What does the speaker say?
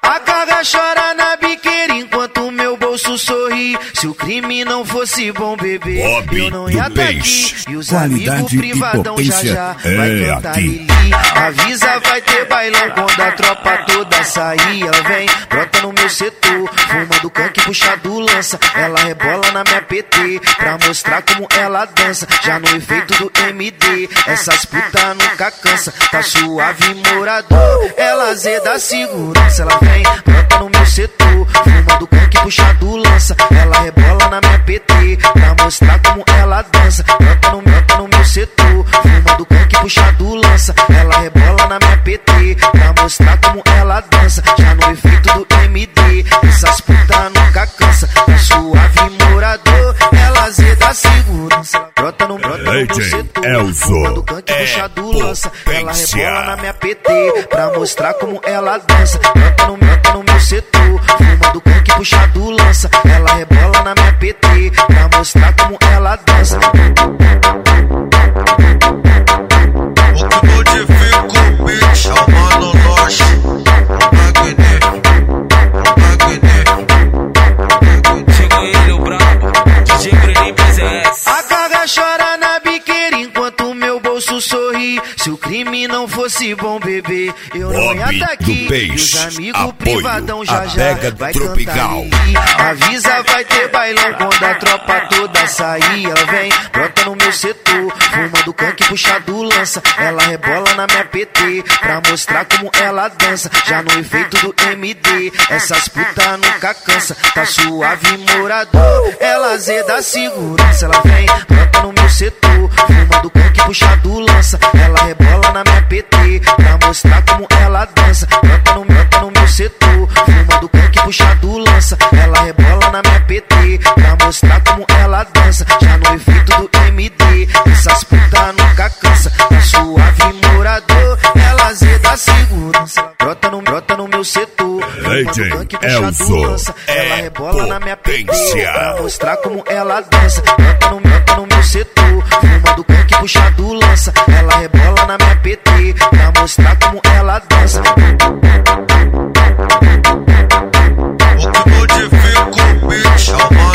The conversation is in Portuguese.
A carga chora na biqueira enquanto o meu bolso sorri. Se o crime não fosse bom, bebê, eu não ia tá aqui. E os amigos privadão já vai cantar Lili. Avisa, vai ter bailão quando a tropa toda sair. Ela vem, brota no meu setor, fumando canque, puxado lança. Ela rebola na minha PT, pra mostrar como ela dança. Já no efeito do MD, essas putas nunca cansa. Tá suave, morador, ela zeda a segurança. Ela vem, brota no meu setor, fumando canque, puxado lança. Ela rebola na minha PT, pra mostrar como ela dança. Brota no meu setor, fumando canque, puxado lança. Ela rebola na minha PT, pra mostrar como ela dança. Já no efeito do MD, essas putas nunca cansa. Tá suave, morador, ela zeda a segurança. Brota no meu setor, fumando canque, puxado lança. Ela rebola na minha PT, pra mostrar como ela dança. Brota no meu setor, fumando canque, puxado lança. Ela rebola na minha PT, pra mostrar como ela dança. A carga chora na biqueira enquanto o meu bolso sorri. Se o crime não fosse bom, bebê, eu não ia tá aqui. E os amigos privadão já vai cantar Lili. Avisa, vai ter bailão quando a tropa toda sair. Ela vem, brota no meu setor, fumando canque, puxado lança. Ela rebola na minha PT, pra mostrar como ela dança. Já no efeito do MD, essas putas nunca cansa. Tá suave, morador, ela zeda a segurança. Ela vem, brota no meu setor, fumando canque, puxado lança. Ela rebola na minha PT, pra mostrar como ela dança. Brota no meu setor, fumando canque, puxado lança. Ela rebola na minha PT, pra mostrar como ela dança. Já no efeito do MD, essas putas nunca cansa. Tá suave, morador, ela zeda a segurança. Brota no meu setor, fumando canque, puxado lança. Ela rebola na minha PT, pra mostrar como ela dança. Brota no meu setor, fumando canque, puxado lança. Ela rebola na minha PT, pra mostrar como ela dança. O que modifica o beat,